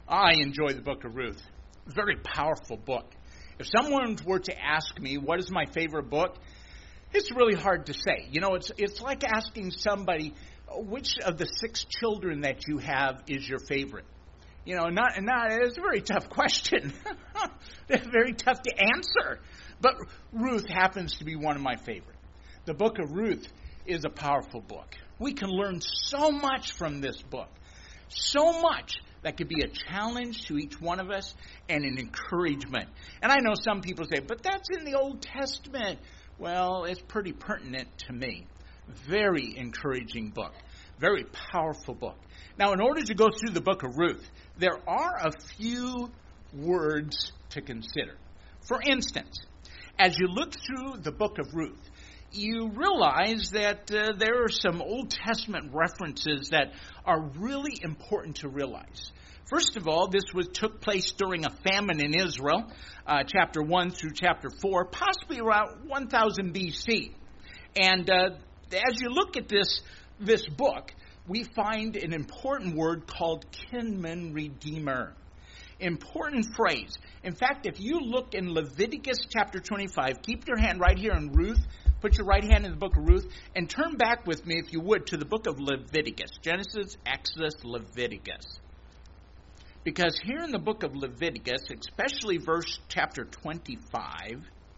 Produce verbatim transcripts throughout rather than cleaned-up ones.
I enjoy the book of Ruth. Very powerful book. If someone were to ask me, what is my favorite book? It's really hard to say. You know, it's it's like asking somebody, which of the six children that you have is your favorite? You know, not, not it's a very tough question. It's very tough to answer. But Ruth happens to be one of my favorite. The book of Ruth is a powerful book. We can learn so much from this book. So much that could be a challenge to each one of us and an encouragement. And I know some people say, but that's in the Old Testament. Well, it's pretty pertinent to me. Very encouraging book. Very powerful book. Now, in order to go through the book of Ruth, there are a few words to consider. For instance, as you look through the book of Ruth, you realize that uh, there are some Old Testament references that are really important to realize. First of all, this was took place during a famine in Israel, uh, chapter one through chapter four, possibly around one thousand B C. And uh, as you look at this, this book, we find an important word called kinsman redeemer. Important phrase. In fact, if you look in Leviticus chapter twenty-five, keep your hand right here in Ruth, put your right hand in the book of Ruth, and turn back with me, if you would, to the book of Leviticus. Genesis, Exodus, Leviticus. Because here in the book of Leviticus, especially verse chapter twenty-five,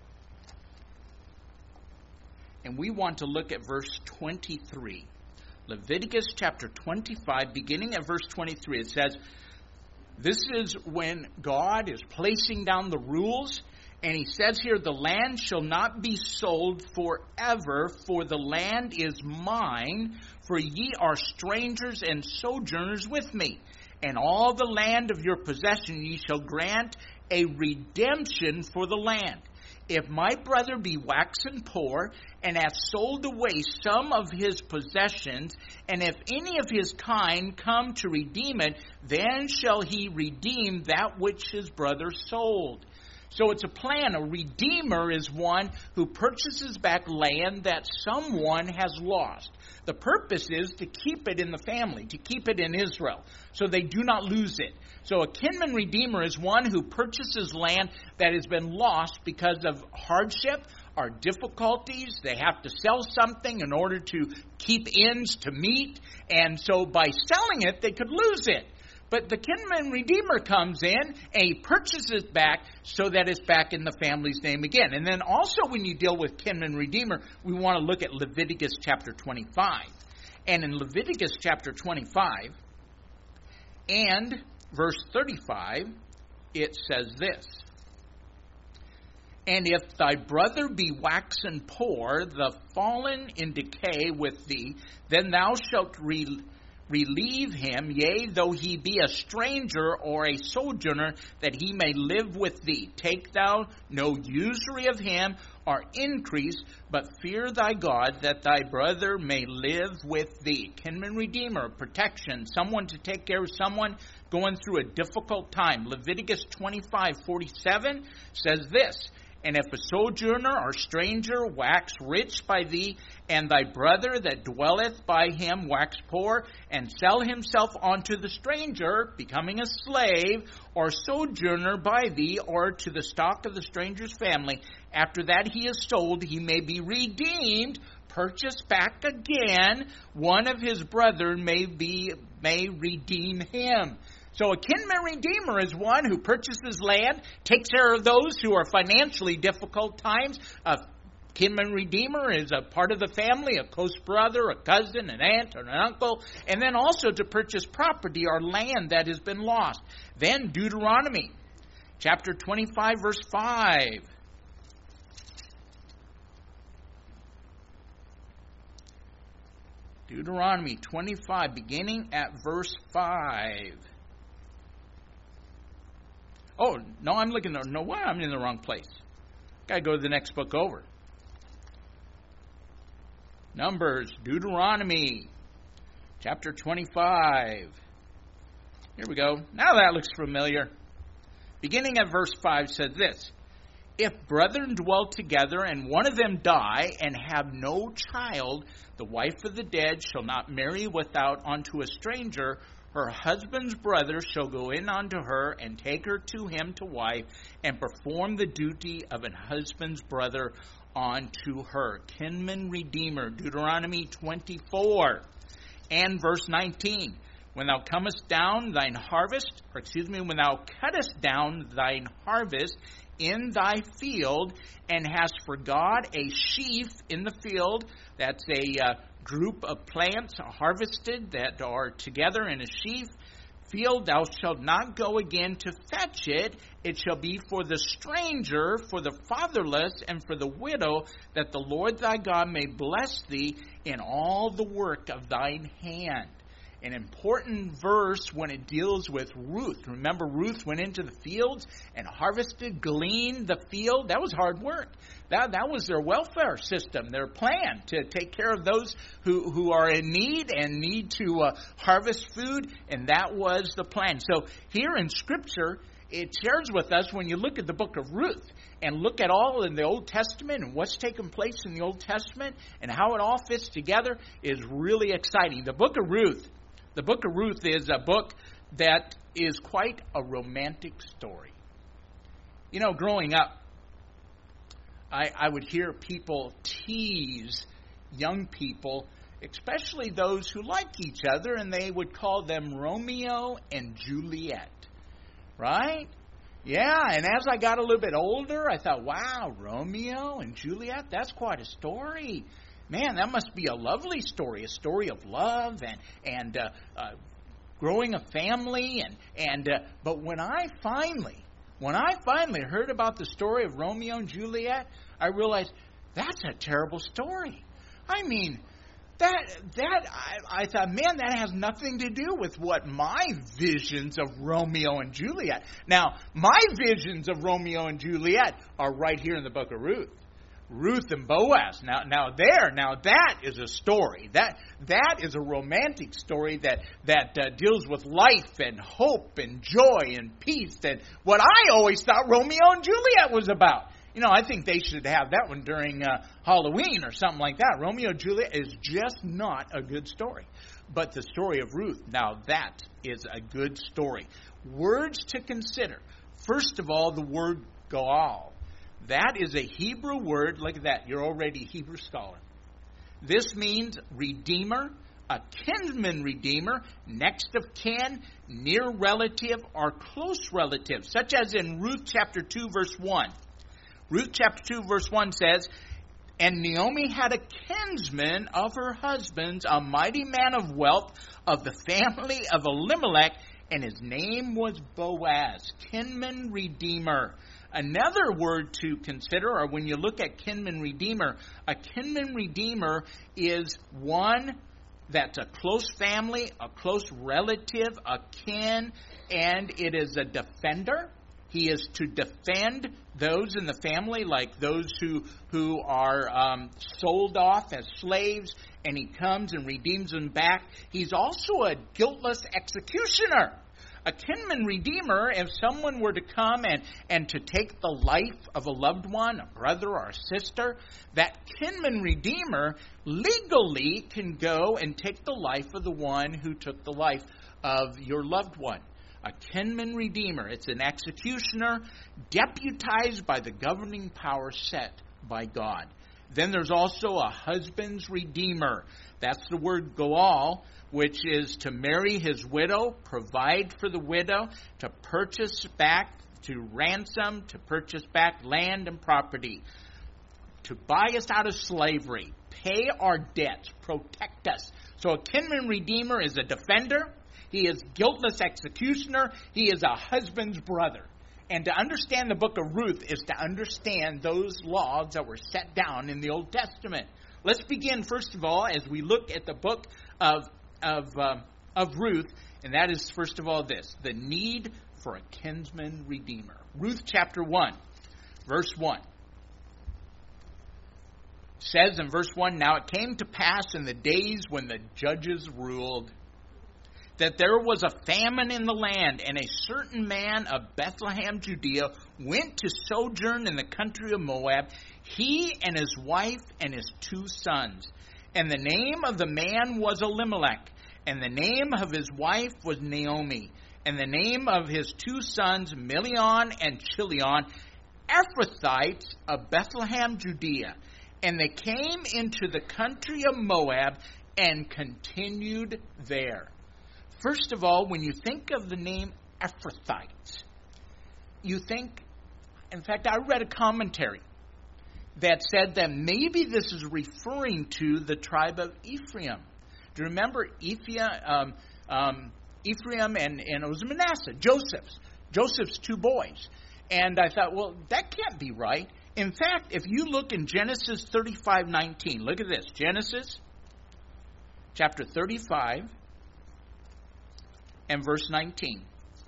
and we want to look at verse twenty-three. Leviticus chapter twenty-five, beginning at verse twenty-three, it says, this is when God is placing down the rules, and he says here, the land shall not be sold forever, for the land is mine, for ye are strangers and sojourners with me. And all the land of your possession ye shall grant a redemption for the land. If my brother be waxen poor, and hath sold away some of his possessions, and if any of his kind come to redeem it, then shall he redeem that which his brother sold. So it's a plan. A redeemer is one who purchases back land that someone has lost. The purpose is to keep it in the family, to keep it in Israel, so they do not lose it. So a kinsman redeemer is one who purchases land that has been lost because of hardship or difficulties. They have to sell something in order to keep ends to meet. And so by selling it, they could lose it. But the kinsman redeemer comes in and he purchases it back so that it's back in the family's name again. And then also when you deal with kinsman redeemer, we want to look at Leviticus chapter twenty-five. And in Leviticus chapter twenty-five and verse thirty-five, it says this. And if thy brother be waxen poor, the fallen in decay with thee, then thou shalt re- relieve him, yea, though he be a stranger or a sojourner, that he may live with thee. Take thou no usury of him or increase, but fear thy God, that thy brother may live with thee. Kinsman redeemer, protection, someone to take care of someone going through a difficult time. Leviticus twenty-five forty-seven says this. And if a sojourner or stranger wax rich by thee, and thy brother that dwelleth by him wax poor, and sell himself unto the stranger, becoming a slave, or sojourner by thee, or to the stock of the stranger's family, after that he is sold, he may be redeemed, purchased back again, one of his brethren may be may redeem him. So a kinsman redeemer is one who purchases land, takes care of those who are financially difficult times. A kinsman redeemer is a part of the family, a close brother, a cousin, an aunt, or an uncle. And then also to purchase property or land that has been lost. Then Deuteronomy chapter twenty-five verse five. Deuteronomy twenty-five beginning at verse five. Oh, no, I'm looking, no, why I'm in the wrong place. Got to go to the next book over. Numbers, Deuteronomy, chapter twenty-five. Here we go. Now that looks familiar. Beginning at verse five says this. If brethren dwell together, and one of them die, and have no child, the wife of the dead shall not marry without unto a stranger, her husband's brother shall go in unto her and take her to him to wife and perform the duty of an husband's brother unto her. Kinsman redeemer, Deuteronomy twenty-four and verse nineteen. When thou comest down thine harvest, or excuse me, when thou cuttest down thine harvest in thy field, and hast for God a sheaf in the field, that's a uh, group of plants harvested that are together in a sheaf field, thou shalt not go again to fetch it. It shall be for the stranger, for the fatherless, and for the widow, that the Lord thy God may bless thee in all the work of thine hand. An important verse when it deals with Ruth. Remember, Ruth went into the fields and harvested, gleaned the field. That was hard work. That, that was their welfare system, their plan to take care of those who, who are in need and need to uh, harvest food. And that was the plan. So here in Scripture, it shares with us when you look at the book of Ruth and look at all in the Old Testament and what's taken place in the Old Testament and how it all fits together is really exciting. The book of Ruth The book of Ruth is a book that is quite a romantic story. You know, growing up, I, I would hear people tease young people, especially those who like each other, and they would call them Romeo and Juliet. Right? Yeah, and as I got a little bit older, I thought, wow, Romeo and Juliet, that's quite a story. Man, that must be a lovely story, a story of love and and uh, uh, growing a family. And and uh, but when I finally, when I finally heard about the story of Romeo and Juliet, I realized that's a terrible story. I mean, that that I, I thought, man, that has nothing to do with what my visions of Romeo and Juliet. Now, my visions of Romeo and Juliet are right here in the book of Ruth. Ruth and Boaz. Now, now there, now that is a story. That that is a romantic story that that uh, deals with life and hope and joy and peace. And what I always thought Romeo and Juliet was about. You know, I think they should have that one during uh, Halloween or something like that. Romeo and Juliet is just not a good story. But the story of Ruth, now that is a good story. Words to consider. First of all, the word Goal. That is a Hebrew word. Look at that. You're already a Hebrew scholar. This means redeemer, a kinsman redeemer, next of kin, near relative, or close relative, such as in Ruth chapter two, verse one. Ruth chapter two, verse one says, and Naomi had a kinsman of her husband's, a mighty man of wealth of the family of Elimelech, and his name was Boaz, kinsman redeemer. Another word to consider, or when you look at kinsman redeemer, a kinsman redeemer is one that's a close family, a close relative, a kin, and it is a defender. He is to defend those in the family, like those who who are um, sold off as slaves, and he comes and redeems them back. He's also a guiltless executioner. A kinsman redeemer, if someone were to come and, and to take the life of a loved one, a brother or a sister, that kinsman redeemer legally can go and take the life of the one who took the life of your loved one. A kinsman redeemer, it's an executioner deputized by the governing power set by God. Then there's also a husband's redeemer. That's the word Goal, which is to marry his widow, provide for the widow, to purchase back, to ransom, to purchase back land and property, to buy us out of slavery, pay our debts, protect us. So a kinsman redeemer is a defender. He is guiltless executioner. He is a husband's brother. And to understand the book of Ruth is to understand those laws that were set down in the Old Testament. Let's begin, first of all, as we look at the book of of uh, of Ruth, and that is, first of all, this, the need for a kinsman redeemer. Ruth chapter one, verse one. Says in verse one, now it came to pass in the days when the judges ruled, that there was a famine in the land, and a certain man of Bethlehem, Judea, went to sojourn in the country of Moab, he and his wife and his two sons. And the name of the man was Elimelech, And the name of his wife was Naomi. And the name of his two sons, Milion and Chilion, Ephrathites of Bethlehem, Judea. And they came into the country of Moab and continued there. First of all, when you think of the name Ephrathites, you think, in fact, I read a commentary that said that maybe this is referring to the tribe of Ephraim. Do you remember Ephraim, um, um, Ephraim and, and it was Manasseh, Joseph's, Joseph's two boys. And I thought, well, that can't be right. In fact, if you look in Genesis thirty-five nineteen, look at this. Genesis chapter thirty-five and verse nineteen.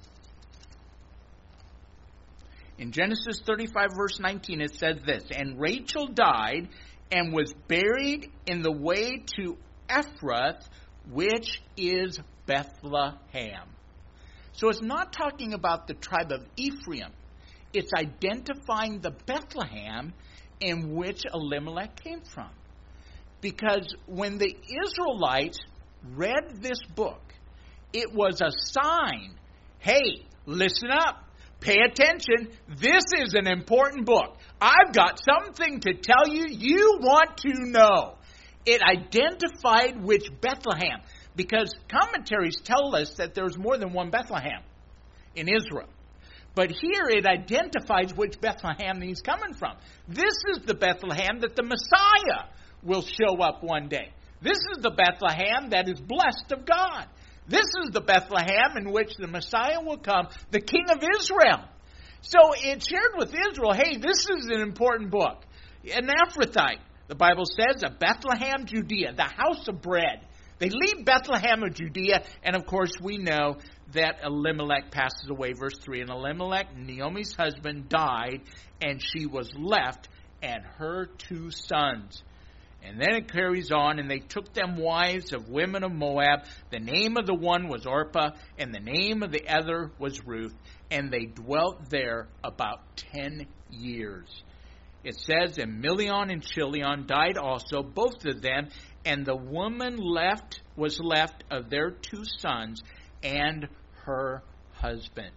In Genesis thirty-five verse nineteen, it says this, and Rachel died and was buried in the way to Ephrath, which is Bethlehem. So it's not talking about the tribe of Ephraim. It's identifying the Bethlehem in which Elimelech came from. Because when the Israelites read this book, it was a sign. Hey, listen up. Pay attention. This is an important book. I've got something to tell you you want to know. It identified which Bethlehem. Because commentaries tell us that there's more than one Bethlehem in Israel. But here it identifies which Bethlehem he's coming from. This is the Bethlehem that the Messiah will show up one day. This is the Bethlehem that is blessed of God. This is the Bethlehem in which the Messiah will come, the King of Israel. So it shared with Israel, hey, this is an important book. An Ephrathite, the Bible says, of Bethlehem, Judea, the house of bread. They leave Bethlehem of Judea, and of course we know that Elimelech passes away. Verse three, and Elimelech, Naomi's husband, died, and she was left, and her two sons. And then it carries on, and they took them wives of women of Moab. The name of the one was Orpah, and the name of the other was Ruth. And they dwelt there about ten years. It says, and Milion and Chilion died also, both of them, and the woman left was left of their two sons and her husband.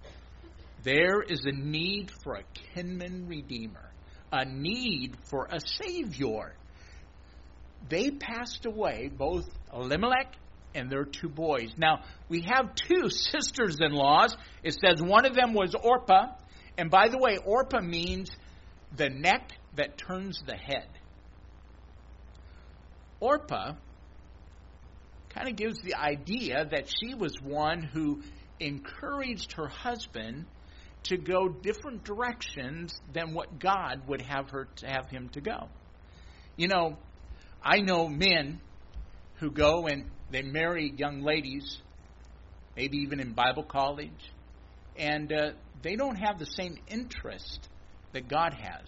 There is a need for a kinsman redeemer, a need for a savior. They passed away, both Elimelech and their two boys. Now, we have two sisters-in-laws. It says one of them was Orpah. And by the way, Orpah means the neck that turns the head. Orpah kind of gives the idea that she was one who encouraged her husband to go different directions than what God would have her to have him to go. You know, I know men who go and they marry young ladies, maybe even in Bible college, and uh, they don't have the same interest that God has.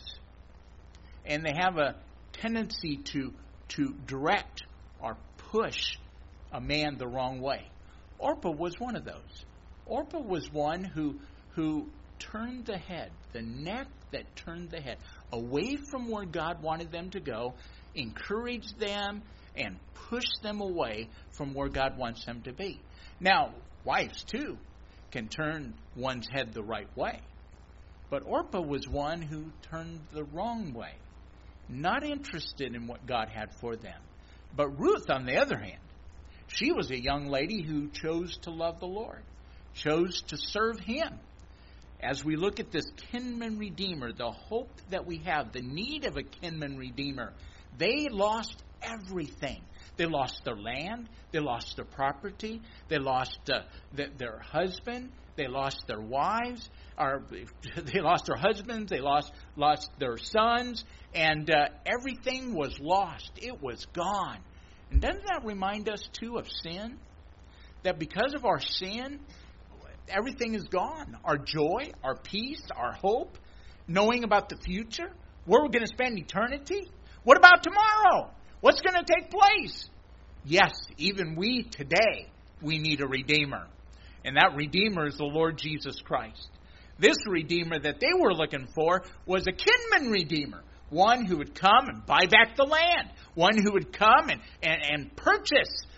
And they have a tendency to, to direct or push a man the wrong way. Orpah was one of those. Orpah was one who, who turned the head, the neck that turned the head, away from where God wanted them to go, encouraged them, and pushed them away from where God wants them to be. Now, wives, too, can turn one's head the right way. But Orpah was one who turned the wrong way, not interested in what God had for them. But Ruth, on the other hand, she was a young lady who chose to love the Lord, chose to serve Him. As we look at this kinsman redeemer, the hope that we have, the need of a kinsman redeemer, they lost everything. They lost their land. They lost their property. They lost uh, the, their husband. They lost their wives. Or they lost their husbands. They lost lost their sons. And uh, everything was lost. It was gone. And doesn't that remind us, too, of sin? That because of our sin, everything is gone. Our joy, our peace, our hope, knowing about the future, where we're going to spend eternity. What about tomorrow? What's going to take place? Yes, even we today, we need a Redeemer. And that Redeemer is the Lord Jesus Christ. This Redeemer that they were looking for was a kinsman Redeemer. One who would come and buy back the land. One who would come and, and, and purchase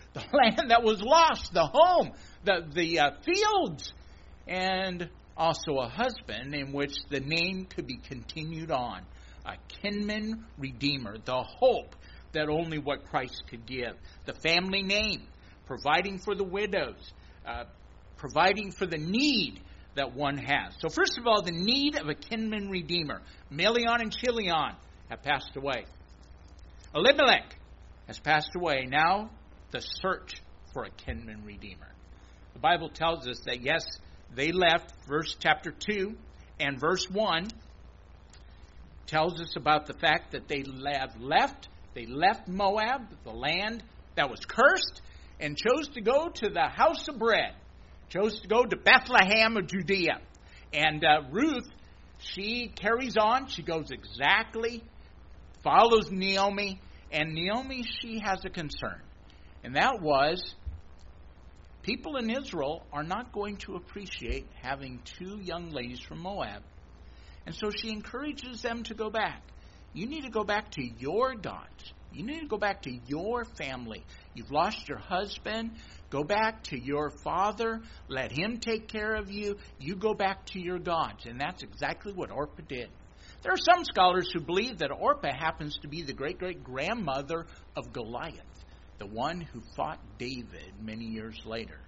the land that was lost, the home, the, the uh, fields, and also a husband in which the name could be continued on. A kinsman redeemer, the hope that only what Christ could give. The family name, providing for the widows, uh, providing for the need that one has. So first of all, the need of a kinsman redeemer. Melion and Chilion have passed away. Elimelech has passed away. Now, the search for a kinsman redeemer. The Bible tells us that, yes, they left. Verse chapter two and verse one tells us about the fact that they have left. They left Moab, the land that was cursed, and chose to go to the house of bread. Chose to go to Bethlehem of Judea. And uh, Ruth, she carries on. She goes exactly, follows Naomi. And Naomi, she has a concern. And that was, people in Israel are not going to appreciate having two young ladies from Moab. And so she encourages them to go back. You need to go back to your gods. You need to go back to your family. You've lost your husband. Go back to your father. Let him take care of you. You go back to your gods. And that's exactly what Orpah did. There are some scholars who believe that Orpah happens to be the great-great-grandmother of Goliath, the one who fought David many years later.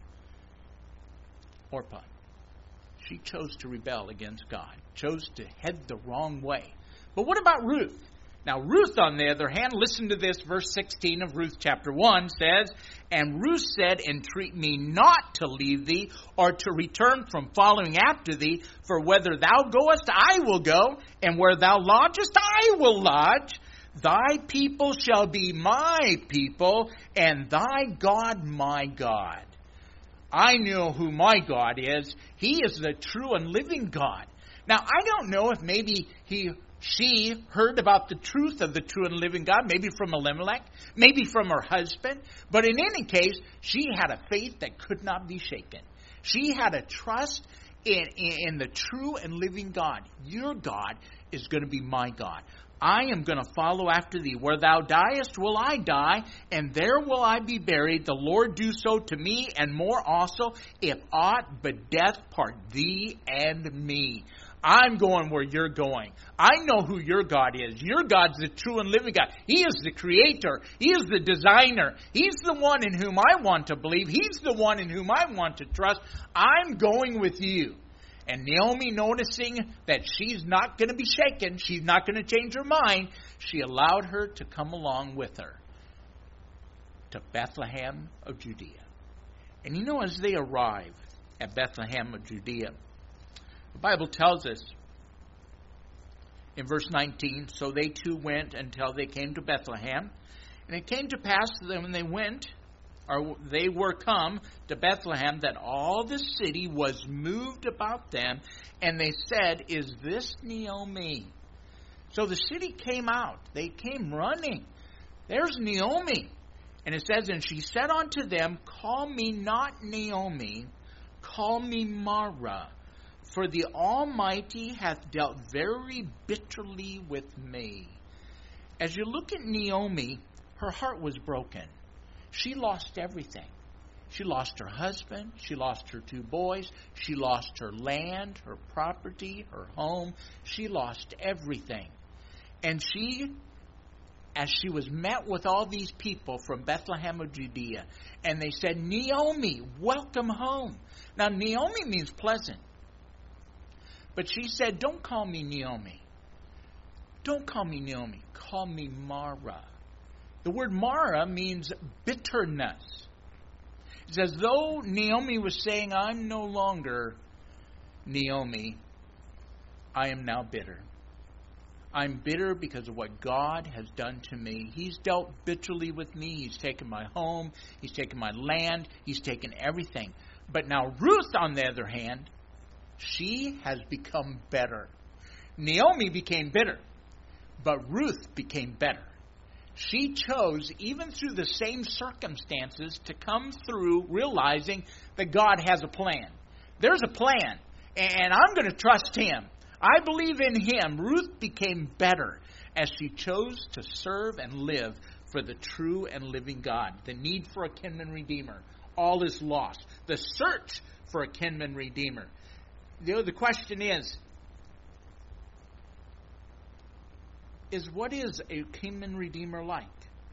Orpah, she chose to rebel against God, chose to head the wrong way. But what about Ruth? Now, Ruth, on the other hand, listen to this, verse sixteen of Ruth chapter one says, "And Ruth said, Entreat me not to leave thee, or to return from following after thee, for whether thou goest, I will go, and where thou lodgest, I will lodge. Thy people shall be my people, and thy God my God." I know who my God is. He is the true and living God. Now, I don't know if maybe he... She heard about the truth of the true and living God, maybe from Elimelech, maybe from her husband. But in any case, she had a faith that could not be shaken. She had a trust in, in the true and living God. Your God is going to be my God. I am going to follow after thee. Where thou diest will I die, and there will I be buried. The Lord do so to me, and more also, if aught but death part thee and me. I'm going where you're going. I know who your God is. Your God's the true and living God. He is the creator. He is the designer. He's the one in whom I want to believe. He's the one in whom I want to trust. I'm going with you. And Naomi, noticing that she's not going to be shaken, she's not going to change her mind, she allowed her to come along with her to Bethlehem of Judea. And you know, as they arrive at Bethlehem of Judea, the Bible tells us in verse nineteen, "So they two went until they came to Bethlehem. And it came to pass that when they went, or they were come to Bethlehem, that all the city was moved about them. And they said, Is this Naomi?" So the city came out. They came running. There's Naomi. And it says, "And she said unto them, Call me not Naomi, call me Mara. For the Almighty hath dealt very bitterly with me." As you look at Naomi, her heart was broken. She lost everything. She lost her husband. She lost her two boys. She lost her land, her property, her home. She lost everything. And she, as she was met with all these people from Bethlehem of Judea, and they said, "Naomi, welcome home." Now, Naomi means pleasant. But she said, "Don't call me Naomi. Don't call me Naomi. Call me Mara." The word Mara means bitterness. It's as though Naomi was saying, "I'm no longer Naomi. I am now bitter. I'm bitter because of what God has done to me. He's dealt bitterly with me. He's taken my home. He's taken my land. He's taken everything." But now Ruth, on the other hand, she has become better. Naomi became bitter, but Ruth became better. She chose, even through the same circumstances, to come through realizing that God has a plan. There's a plan, and I'm going to trust Him. I believe in Him. Ruth became better as she chose to serve and live for the true and living God. The need for a kinsman redeemer. All is lost. The search for a kinsman redeemer. You know, the question is, is what is a kinsman redeemer like?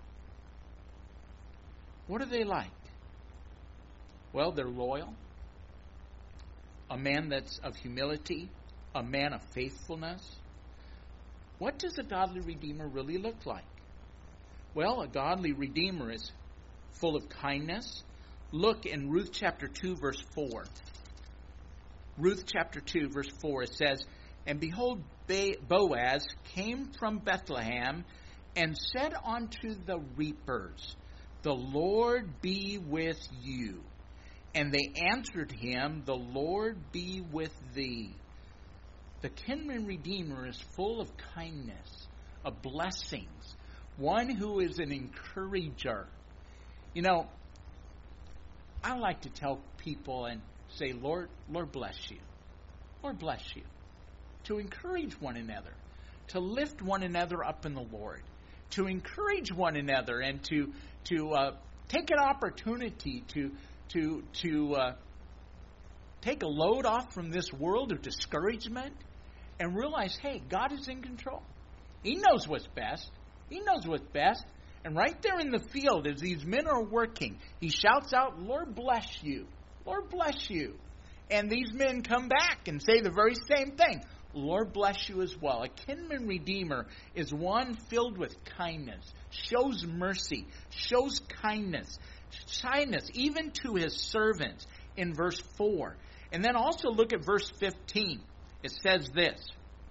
What are they like? Well, they're loyal. A man that's of humility. A man of faithfulness. What does a godly redeemer really look like? Well, a godly redeemer is full of kindness. Look in Ruth chapter two, verse four. Ruth chapter two, verse four, it says, "And behold, Boaz came from Bethlehem and said unto the reapers, The Lord be with you. And they answered him, The Lord be with thee." The kinsman redeemer is full of kindness, of blessings, one who is an encourager. You know, I like to tell people and say, Lord, Lord bless you. Lord bless you. To encourage one another, to lift one another up in the Lord, to encourage one another, and to to uh, take an opportunity to to to uh, take a load off from this world of discouragement and realize, hey, God is in control. He knows what's best. He knows what's best. And right there in the field, as these men are working, he shouts out, Lord bless you. Lord bless you. And these men come back and say the very same thing. Lord bless you as well. A kinsman redeemer is one filled with kindness, shows mercy, shows kindness, kindness even to his servants in verse four. And then also look at verse fifteen. It says this,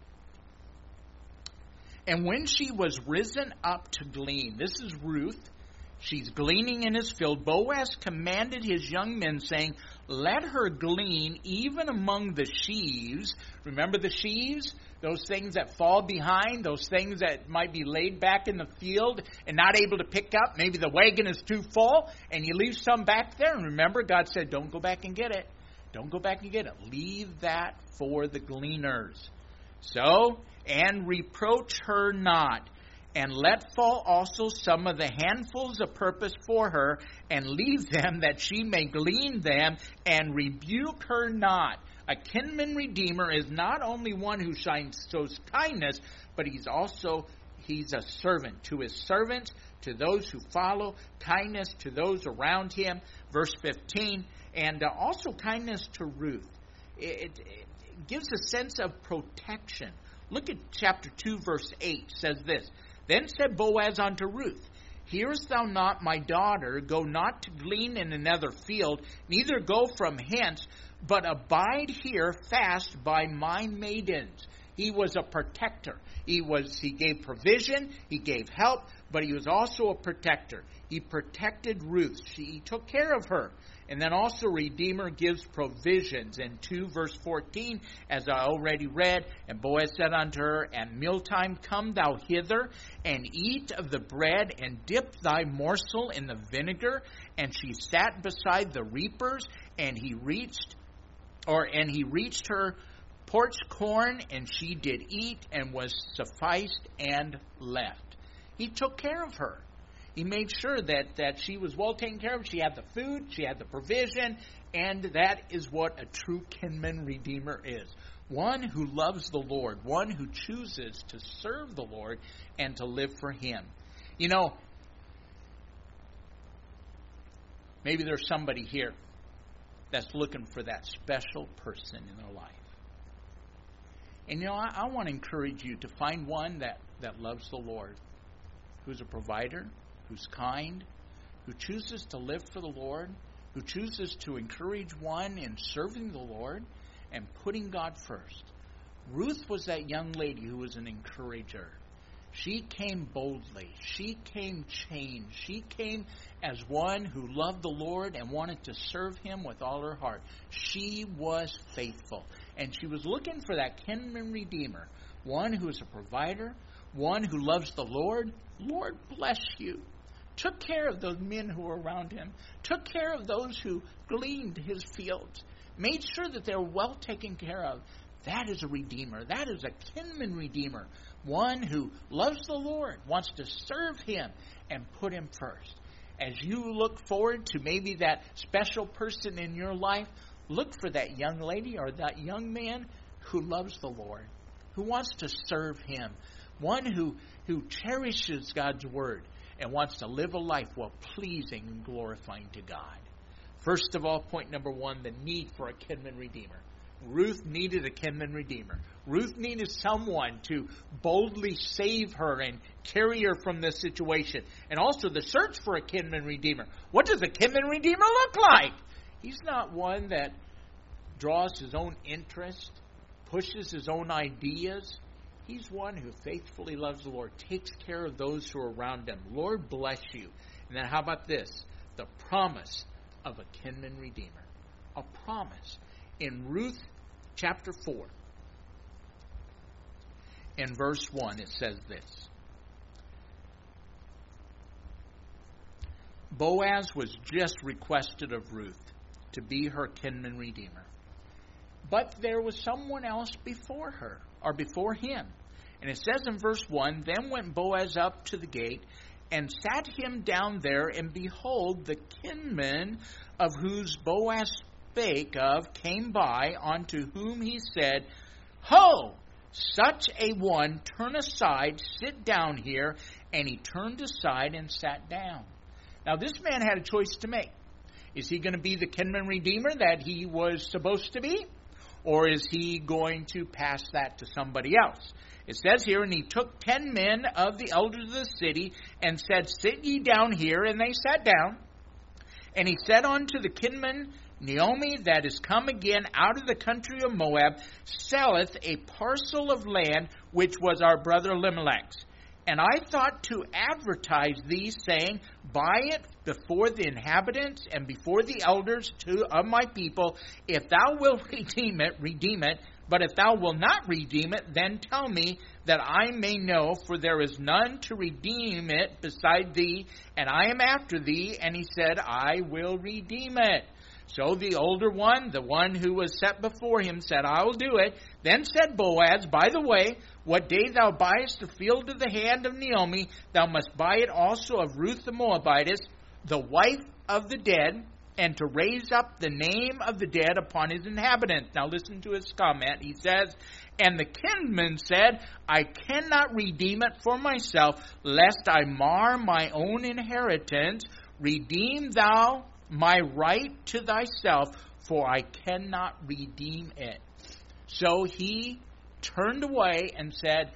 "And when she was risen up to glean," this is Ruth, she's gleaning in his field, "Boaz commanded his young men, saying, Let her glean even among the sheaves." Remember the sheaves? Those things that fall behind, those things that might be laid back in the field and not able to pick up. Maybe the wagon is too full and you leave some back there. And remember, God said, don't go back and get it. Don't go back and get it. Leave that for the gleaners. So, "And reproach her not, and let fall also some of the handfuls of purpose for her, and leave them that she may glean them, and rebuke her not." A kinsman redeemer is not only one who shows kindness, but he's also he's a servant to his servants, to those who follow, kindness to those around him. Verse fifteen, and uh, also kindness to Ruth. It, it, it gives a sense of protection. Look at chapter two, verse eight. It says this, "Then said Boaz unto Ruth, Hearest thou not, my daughter? Go not to glean in another field, neither go from hence, but abide here fast by my maidens." He was a protector. He was. He gave provision. He gave help, but he was also a protector. He protected Ruth. She, he took care of her. And then also Redeemer gives provisions. In two verse fourteen, as I already read, "And Boaz said unto her, At mealtime come thou hither, and eat of the bread, and dip thy morsel in the vinegar. And she sat beside the reapers, and he reached, or and he reached her parched corn, and she did eat, and was sufficed, and left." He took care of her. He made sure that, that she was well taken care of. She had the food, she had the provision, and that is what a true kinsman redeemer is. One who loves the Lord, one who chooses to serve the Lord and to live for Him. You know, maybe there's somebody here that's looking for that special person in their life. And you know, I, I want to encourage you to find one that, that loves the Lord, who's a provider, who's kind, who chooses to live for the Lord, who chooses to encourage one in serving the Lord and putting God first. Ruth was that young lady who was an encourager. She came boldly. She came changed. She came as one who loved the Lord and wanted to serve Him with all her heart. She was faithful. And she was looking for that kinsman redeemer, one who is a provider, one who loves the Lord. Lord bless you. Took care of those men who were around him. Took care of those who gleaned his fields. Made sure that they were well taken care of. That is a redeemer. That is a kinsman redeemer. One who loves the Lord, wants to serve Him, and put Him first. As you look forward to maybe that special person in your life, look for that young lady or that young man who loves the Lord, who wants to serve Him, one who, who cherishes God's Word and wants to live a life well pleasing and glorifying to God. First of all, point number one, the need for a kinsman redeemer. Ruth needed a kinsman redeemer. Ruth needed someone to boldly save her and carry her from this situation. And also the search for a kinsman redeemer. What does a kinsman redeemer look like? He's not one that draws his own interest, pushes his own ideas. He's one who faithfully loves the Lord, takes care of those who are around him. Lord bless you. And then how about this? The promise of a kinsman redeemer. A promise. In Ruth chapter four, in verse one, it says this. Boaz was just requested of Ruth to be her kinsman redeemer. But there was someone else before her, or before him. And it says in verse one, Then went Boaz up to the gate, and sat him down there, and behold, the kinsman of whose Boaz spake of came by, unto whom he said, Ho! Such a one, turn aside, sit down here. And he turned aside and sat down. Now this man had a choice to make. Is he going to be the kinsman redeemer that he was supposed to be? Or is he going to pass that to somebody else? It says here, And he took ten men of the elders of the city, and said, Sit ye down here. And they sat down. And he said unto the kinsman, Naomi, that is come again out of the country of Moab, selleth a parcel of land which was our brother Elimelech's. And I thought to advertise thee, saying, Buy it before the inhabitants and before the elders to, of my people. If thou wilt redeem it, redeem it. But if thou wilt not redeem it, then tell me, that I may know, for there is none to redeem it beside thee, and I am after thee. And he said, I will redeem it. So the older one, the one who was set before him, said, I will do it. Then said Boaz, By the way, what day thou buyest the field of the hand of Naomi, thou must buy it also of Ruth the Moabitess, the wife of the dead, and to raise up the name of the dead upon his inhabitants. Now listen to his comment. He says, And the kinsman said, I cannot redeem it for myself, lest I mar my own inheritance. Redeem thou my right to thyself, for I cannot redeem it. So he turned away and said,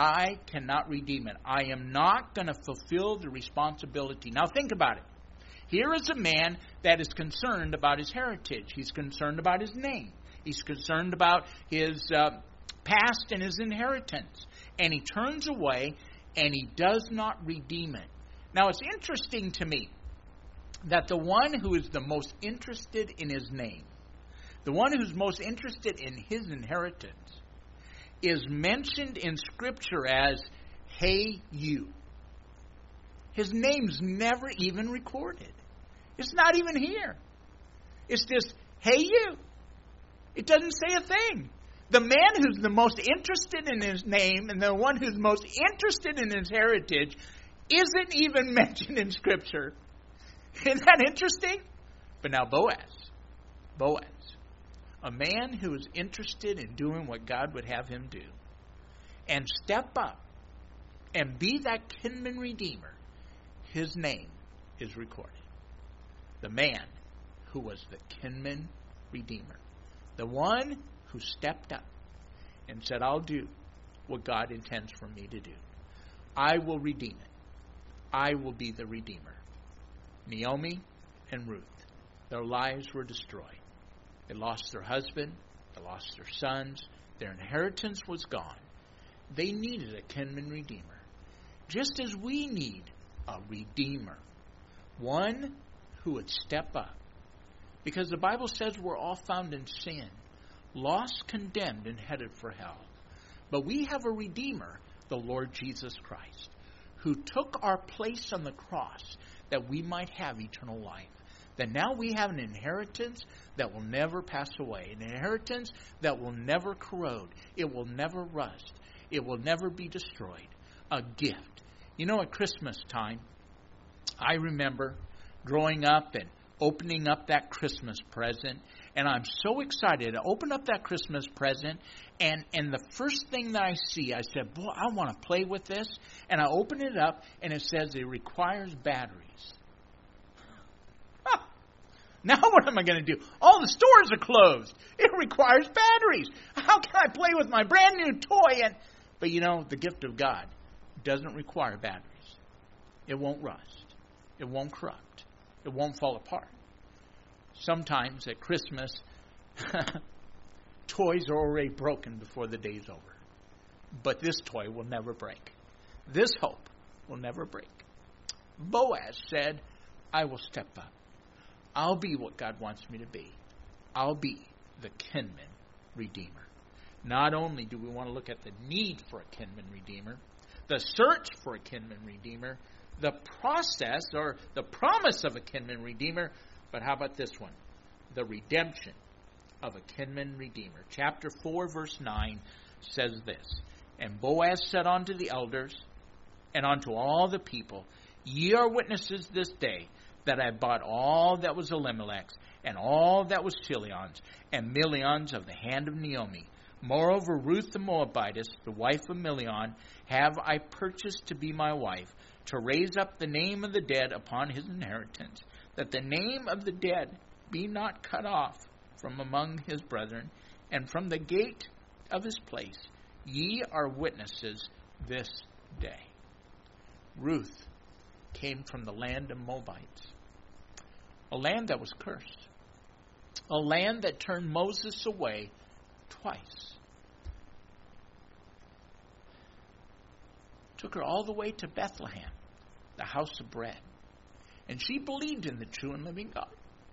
I cannot redeem it. I am not going to fulfill the responsibility. Now think about it. Here is a man that is concerned about his heritage. He's concerned about his name. He's concerned about his uh, past and his inheritance. And he turns away and he does not redeem it. Now it's interesting to me that the one who is the most interested in his name, the one who's most interested in his inheritance, is mentioned in Scripture as, Hey, you. His name's never even recorded. It's not even here. It's just, Hey, you. It doesn't say a thing. The man who's the most interested in his name and the one who's most interested in his heritage isn't even mentioned in Scripture. Isn't that interesting? But now Boaz, Boaz, a man who is interested in doing what God would have him do, and step up and be that kinsman redeemer, his name is recorded. The man who was the kinsman redeemer. The one who stepped up and said, I'll do what God intends for me to do. I will redeem it. I will be the redeemer. Naomi and Ruth, their lives were destroyed. They lost their husband. They lost their sons. Their inheritance was gone. They needed a kinsman redeemer. Just as we need a redeemer. One who would step up. Because the Bible says we're all found in sin. Lost, condemned, and headed for hell. But we have a redeemer, the Lord Jesus Christ, who took our place on the cross that we might have eternal life. that now we have an inheritance that will never pass away, an inheritance that will never corrode, it will never rust, it will never be destroyed, a gift. You know, at Christmas time, I remember growing up and opening up that Christmas present, and I'm so excited to open up that Christmas present, and, and the first thing that I see, I said, boy, I want to play with this, and I open it up, and it says it requires batteries. Huh. Now what am I going to do? All the stores are closed. It requires batteries. How can I play with my brand new toy? And But you know, the gift of God doesn't require batteries. It won't rust. It won't corrupt. It won't fall apart. Sometimes at Christmas, toys are already broken before the day's over. But this toy will never break. This hope will never break. Boaz said, I will step up. I'll be what God wants me to be. I'll be the kinsman redeemer. Not only do we want to look at the need for a kinsman redeemer, the search for a kinsman redeemer, the process or the promise of a kinsman redeemer, but how about this one? The redemption of a kinsman redeemer. Chapter four, verse nine says this, And Boaz said unto the elders and unto all the people, Ye are witnesses this day that I bought all that was Elimelech's, and all that was Chilion's, and Milion's of the hand of Naomi. Moreover, Ruth the Moabitess, the wife of Milion, have I purchased to be my wife, to raise up the name of the dead upon his inheritance, that the name of the dead be not cut off from among his brethren, and from the gate of his place. Ye are witnesses this day. Ruth came from the land of Moabites, a land that was cursed, a land that turned Moses away twice. Took her all the way to Bethlehem, the house of bread. And she believed in the true and living God.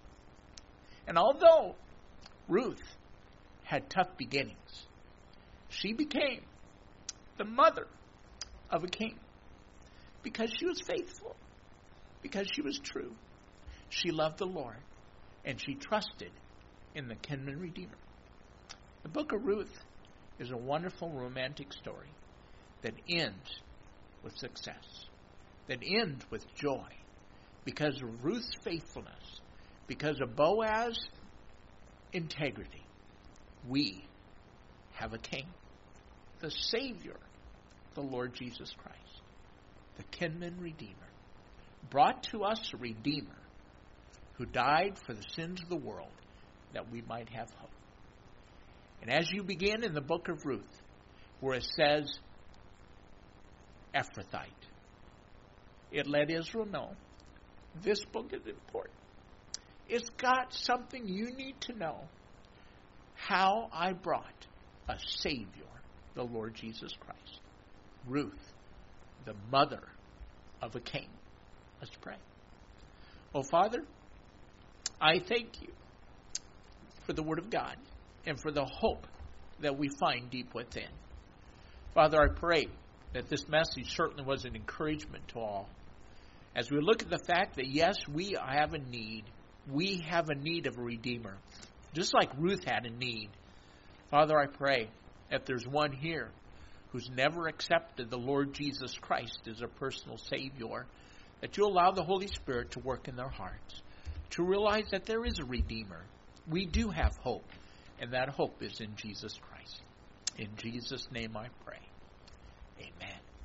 And although Ruth had tough beginnings, she became the mother of a king because she was faithful, because she was true. She loved the Lord, and she trusted in the kinsman redeemer. The book of Ruth is a wonderful romantic story that ends with success, that ends with joy, because of Ruth's faithfulness, because of Boaz's integrity. We have a king, the Savior, the Lord Jesus Christ, the kinsman redeemer, brought to us a redeemer who died for the sins of the world that we might have hope. And as you begin in the book of Ruth, where it says Ephrathite, it let Israel know this book is important. It's got something you need to know. How I brought a Savior, the Lord Jesus Christ. Ruth, the mother of a king. Let's pray. Oh, Father, I thank you for the Word of God and for the hope that we find deep within. Father, I pray that this message certainly was an encouragement to all. As we look at the fact that, yes, we have a need. We have a need of a Redeemer, just like Ruth had a need. Father, I pray that there's one here who's never accepted the Lord Jesus Christ as a personal Savior, that you allow the Holy Spirit to work in their hearts, to realize that there is a Redeemer. We do have hope, and that hope is in Jesus Christ. In Jesus' name I pray. Amen.